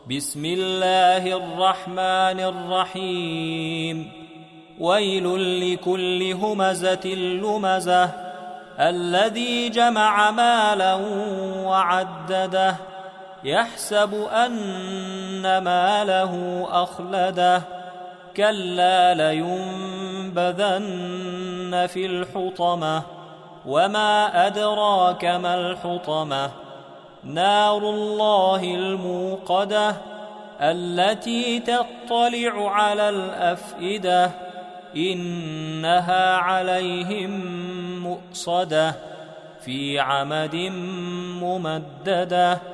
بسم الله الرحمن الرحيم ويل لكل همزة لمزة الذي جمع مالا وعدده يحسب أن ماله أخلده كلا لينبذن في الحطمة وما أدراك ما الحطمة نار الله الموقدة التي تطلع على الأفئدة إنها عليهم مؤصدة في عمد ممددة